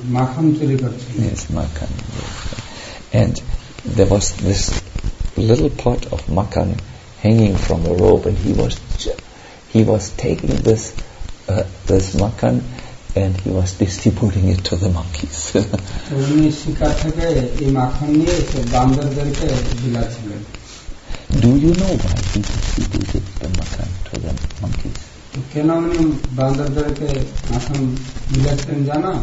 মাখন চুরি করছিল। Yes, makhan. And there was this little pot of makhan hanging from a rope, and he was taking this makhan and he was distributing it to the monkeys. উনি শিকার থেকে এই মাখন নিয়ে বান্দরদেরকে বিলাচ্ছিলেন। Do you know why he distributed the makhan to the monkeys? কেন উনি বান্দরদেরকে মাখন বিলাচ্ছিলেন জানো?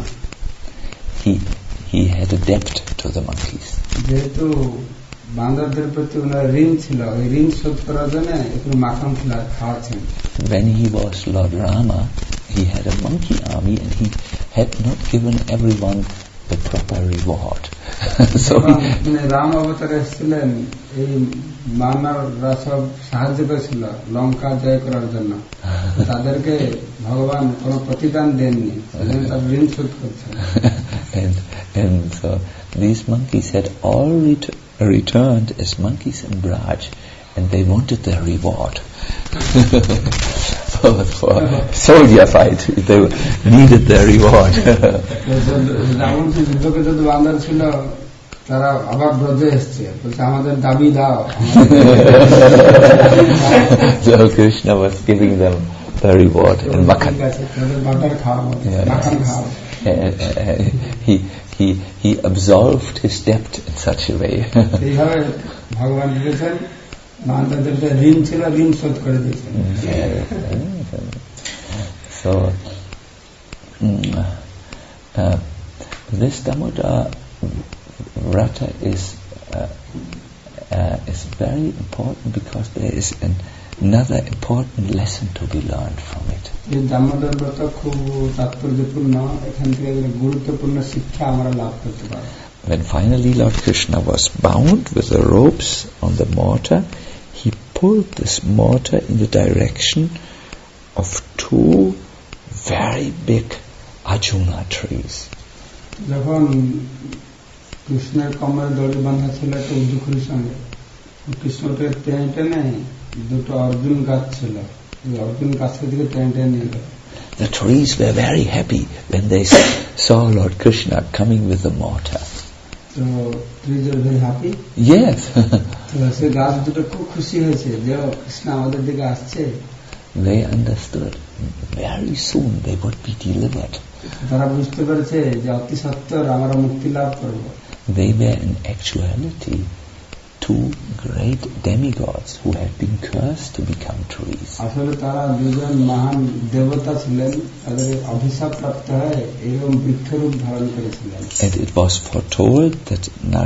He had a debt to the monkeys. যেহেতু বান্দরদের প্রতি ওনার ঋণ ছিল, ওই ঋণ শোধ করার জন্য একটু মাখন খাওয়াচ্ছেন। When he was Lord Rama, he had a monkey army and he had not given everyone the proper reward. So Ram অবতারে এসেছিলেন, এই মানবরা সব সাহায্য করেছিল লঙ্কা জয় করার জন্য, তাদেরকে ভগবান কোন প্রতিদান দেননি, তার ঋণ শোধ করছেন। And so these monkeys had all returned as monkeys in Braj, and they wanted their reward. For soldier fight, they needed their reward. Ravan যে যুদ্ধকে যত বান্দর ছিল তারা আবার ব্রজে এসছে, বলছে আমাদের দাবি দাও। So Krishna was giving them the reward in makhan. He absolved his debt in such a way. ভগবান দিয়েছেন বান্দরদের যে ঋণ ছিল ঋণ শোধ করে দিয়েছেন। So this Damodar Vrata is very important because there is another important lesson to be learned from it. এই দামোদর ব্রত খুব তাৎপর্যপূর্ণ, এখান থেকে গুরুত্বপূর্ণ শিক্ষা আমরা লাভ করতে পারি। When finally Lord Krishna was bound with the ropes on the mortar, he pulled this mortar in the direction of two very big Arjuna trees. যখন কৃষ্ণের কোমরে দড়ি বাঁধা ছিল একটা উজ্জুখুরির সঙ্গে, কৃষ্ণকে টেনে টেনে দুটো অর্জুন গাছ ছিল, অর্জুন গাছের দিকে টেনে টেনে নিয়ে গেল। The trees were very happy when they saw Lord Krishna coming with the mortar. So trees are very happy? Yes. তো সে গাছ দুটো খুব খুশি হয়েছে যে কৃষ্ণ আমাদের দিকে আসছে। They understood very soon they would be delivered. তারা বুঝতে পেরেছে যে অতি সত্বর আমরা মুক্তি লাভ করব। They were in actuality two great demigods who had been cursed to become trees. আসলে তারা দুজন মহান দেবতা ছিলেন, তাদের অভিশাপ প্রাপ্ত হয়ে এরকম বৃক্ষরূপ ধারণ করেছিলেন। And it was foretold that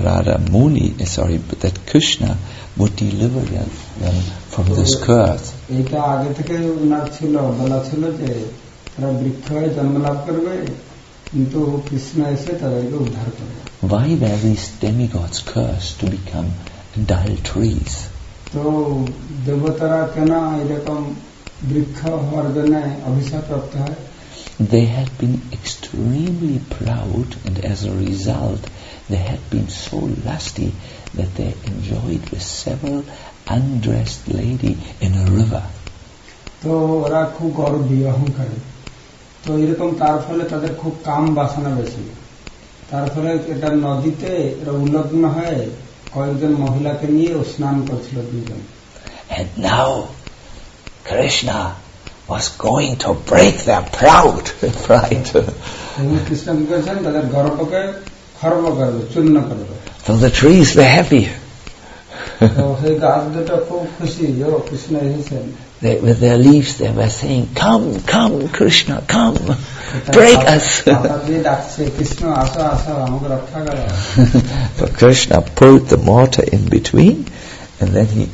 that Krishna would deliver them from this curse. এটা আগে থেকে উনার ছিল, বলা ছিল যে তারা বৃক্ষ হয়ে জন্ম লাভ করবে, কিন্তু কৃষ্ণ এসে তাদেরকে উদ্ধার করবে। Why were these demigods cursed to become dull trees? তো দেবতারা কেন এরকম বৃক্ষ হওয়ার জন্য অভিশাপ প্রাপ্ত হয়? They had been extremely proud, and as a result they had been so lusty that they enjoyed with several undressed lady in a river. তো ওরা খুব গর্বী, অহংকারী, তো এরকম তার ফলে তাদের খুব কাম বাসনা বেশি, তার ফলে এটা নদীতে এরা উলগ্ন হয়ে কয়েকজন মহিলাকে নিয়ে স্নান করছিল দুজন। And now Krishna was going to break their pride. Krishna কি করেছেন? তাদের গর্বকে খর্ব করবে, চূর্ণ করবে। So the trees were happy. তো সেই গাছ দুটো খুব খুশি, ও কৃষ্ণ এসেছেন। With their leaves they were saying, come, come Krishna, come, break us. So Krishna pulled the mortar in between, and then he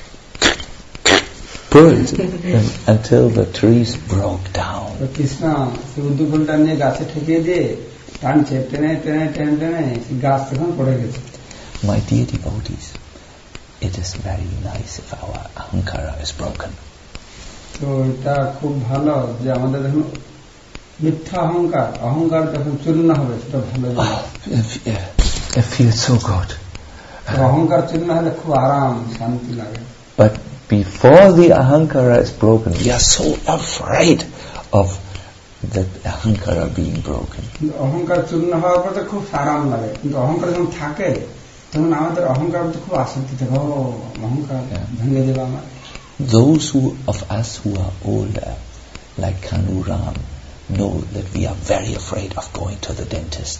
pulled until the trees broke down. Krishna উদ্দুলটা নিয়ে গাছে ঠেকিয়ে দিয়ে টানছে, টেনে টেনে টেনে টেনে গাছ তখন পড়ে গেছে। My dear devotees, it is very nice if our ahankara is broken. তো এটা খুব ভালো যে আমাদের যখন মিথ্যা অহংকার যখন চূর্ণ হবে, সেটা ভালো। It feels so good. অহংকার চূর্ণ হলে খুব আরাম, শান্তি লাগে। But before the ahankara is broken, we are so afraid of that ahankara being broken. অহংকার চূর্ণ হওয়ার পর তো খুব আরাম লাগে, কিন্তু অহংকার যখন থাকে তখন আমাদের অহংকার তো খুব আসক্তি থাকে, অহংকার ভেঙে দেবে আমার। Those of us who are older, like Kanu Ram, know that we are very afraid of going to the dentist.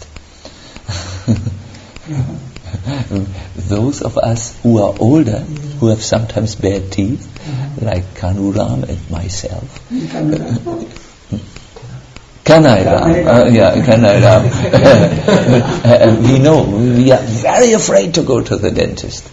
Those of us who are older, who have sometimes bad teeth, like Kanu Ram and myself. Kanai Ram. Kanai Ram. We know, we are very afraid to go to the dentist.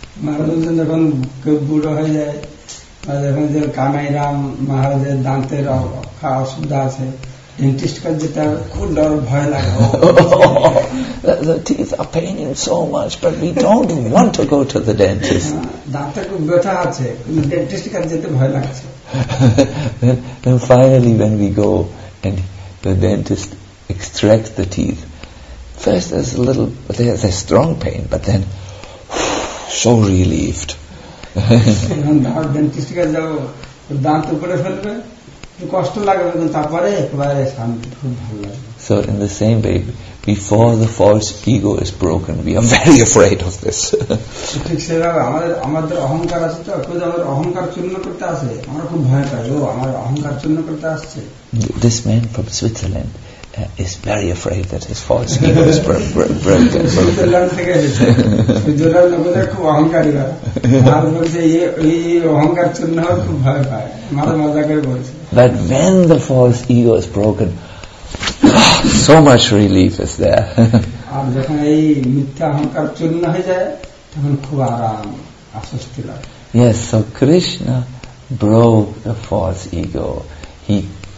Kanai Ram মহারাজের দাঁতের অসুবিধা আছে, dentist কাছে যেতে খুব ডর ভয় লাগে। The teeth are paining so much, but we don't want to go to the dentist. দাঁতে খুব ব্যথা আছে, কিন্তু ডেন্টিস্ট কাছে যেতে ভয় লাগছে। Then finally when we go and the dentist extracts the teeth, first there's a strong pain, but then so relieved. Dentist কাছে যাবো, দাঁত উপরে ফেলবে, কষ্ট লাগবে, কিন্তু তারপরে একেবারে শান্তি, খুব ভালো লাগবে। So in the same way, before the false ego is broken, we are very afraid of this. ঠিক সেভাবে আমাদের অহংকার আছে, তো আমাদের অহংকার চূর্ণ করতে আসে, আমরা খুব ভয় পাই, আমার অহংকার চূর্ণ করতে আসছে। This man from Switzerland is very afraid that his false ego is broken. Switzerland থেকে এসেছে, সুইজারল্যান্ড লোকেদের খুব অহংকারী হয়, আর বলছে এই অহংকার চূর্ণ হওয়ার খুব ভয় পায়, মাঝে মজা করে বলছে। But when the false ego is broken, so much relief is there. আর যখন এই মিথ্যা অহংকার চূর্ণ হয়ে যায়, তখন খুব আরাম, আশ্বস্তি লাগে। Yes, so Krishna broke the false ego. He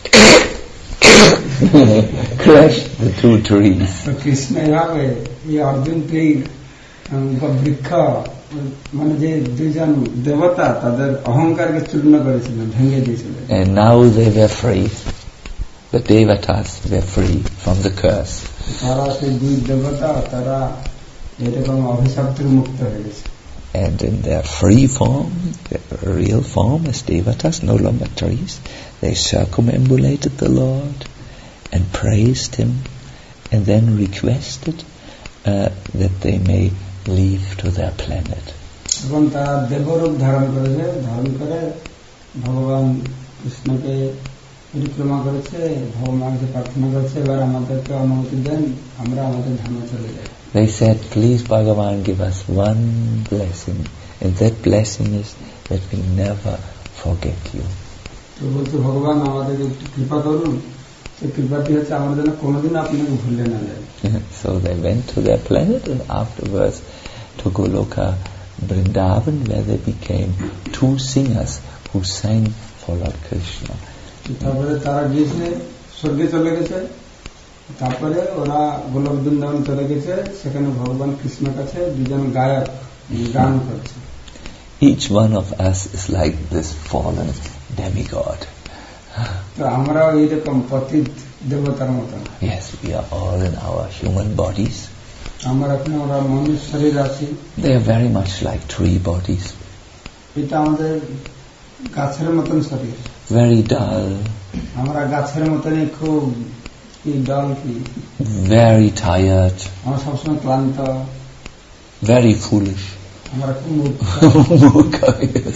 crushed the two trees. Krishna এভাবে এই অর্জুনকে বৃক্ষ, মানে যে দুইজন দেবতা তাদের অহংকারকে চূর্ণ করেছিলেন, ভেঙে দিয়েছিলেন। And now they were free. The devatas were free from the curse. তারা সেই দুই দেবতা, তারা এরকম অভিশাপ থেকে মুক্ত হয়ে গেছে। And in their free form, their real form as devatas, no longer trees, they circumambulated the Lord and praised him, and then requested that they may leave to their planet. এবং তারা দেবরূপ ধারণ করেছে, ধারণ করে ভগবান কৃষ্ণকে পরিক্রমা করেছে, ভগবানকে প্রার্থনা করেছে, এবার আমাদেরকে অনুমতি দেন, আমরা আমাদের ধামে চলে যাই। They said, please Bhagavan, give us one blessing, and that blessing is that we never forget you. তো বলছে ভগবান আমাদেরকে একটু কৃপা করুন, সেই কৃপাটি হচ্ছে আমরা যেন কোনোদিন আপনাকে ভুলে না যাই। So they went to their planet and afterwards to Goloka Vrindavan, where they became two singers who sang for Lord Krishna. তারপরে তারা গিয়েছে, স্বর্গে চলে গেছে, তারপরে ওরা গোলক বৃন্দাবন চলে গেছে, সেখানে ভগবান কৃষ্ণের কাছে দুজন গায়ক গান করছে। Each one of us is like this fallen demigod. তো আমরাও এইরকম পতিত দেবতার মতো। Yes, we are all in our human bodies. আমরা মনুষ্য শরীর আছি। They are very much like tree bodies. এটা আমাদের গাছের মতন শরীর। Very dull. আমরা গাছের মতনই খুব dull, very tired. আমরা সবসময় ক্লান্ত। Very foolish. আমরা খুব মূর্খ। Yes.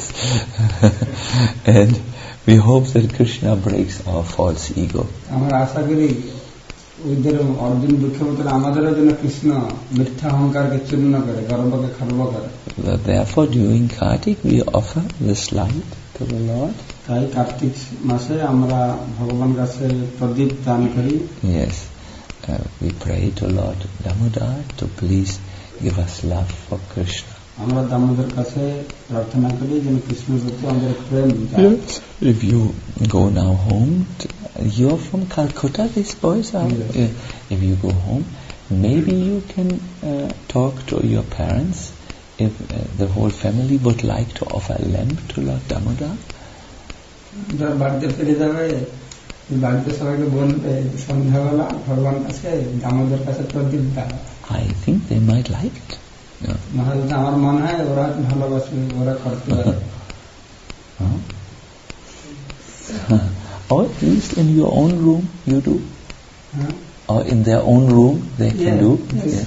And we hope that Krishna breaks our false ego. আমরা আশা করি ওইদের অর্জুন দুঃখের মতন আমাদেরও যেন কৃষ্ণ মিথ্যা অহংকারকে চূর্ণ করে, গর্বকে খর্ব করে। Therefore during Kartik we offer this light to the Lord. তাই কার্তিক মাসে আমরা ভগবান কাছে প্রদীপ দান করি। Yes, we pray to Lord Damodar to please give us love for Krishna. আমরা দামোদর কাছে প্রার্থনা করি যেন কৃষ্ণের প্রতি আমাদের প্রেম। If you go now home, you're from Calcutta, these boys are. Yes. If you go home, maybe you can talk to your parents if the whole family would like to offer lamp to Lord Damodar. যার বাড়িতে ফিরে যাবে, বাড়িতে সবাইকে বলবে সন্ধ্যাবেলা ভগবান কাছে দামোদর কাছে প্রদীপ দাও। I think they might like it. মহারাজ, আমার মনে হয় ওরা ভালোবাসবে, ওরা করতে পারে। or at least in your own room you do. Huh? Or in their own room they can do. This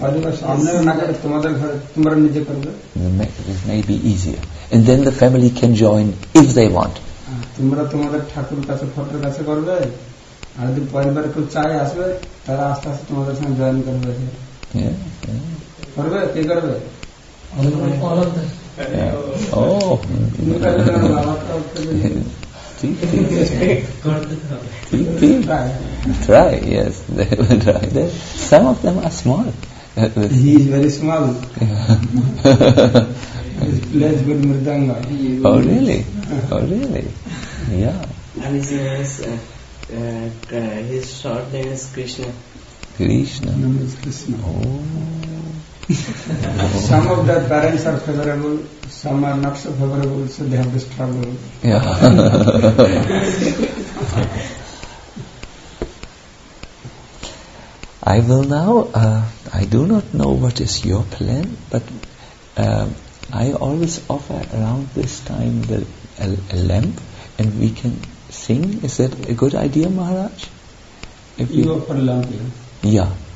may be easier. And then the family can join if they want. তোমরা তোমাদের ঠাকুর কাছে ফটোর কাছে করবে আর যদি পরিবার কেউ চাই আসবে তারা আস্তে আস্তে তোমাদের সঙ্গে জয়েন করবে করবে কে করবে Try, yes, they will try. Some of them are small. He is very small. He plays good mridanga. Oh really? Oh really? Yeah. And his name is his short name is Krishna. Krishna. Name is Krishna. Oh. Some of their parents are favorable, some are not so favorable, so they have this struggle. Yeah. I will now, I do not know what is your plan, but I always offer around this time a lamp and we can sing. Is that a good idea, Maharaj? You offer lamp, Yeah.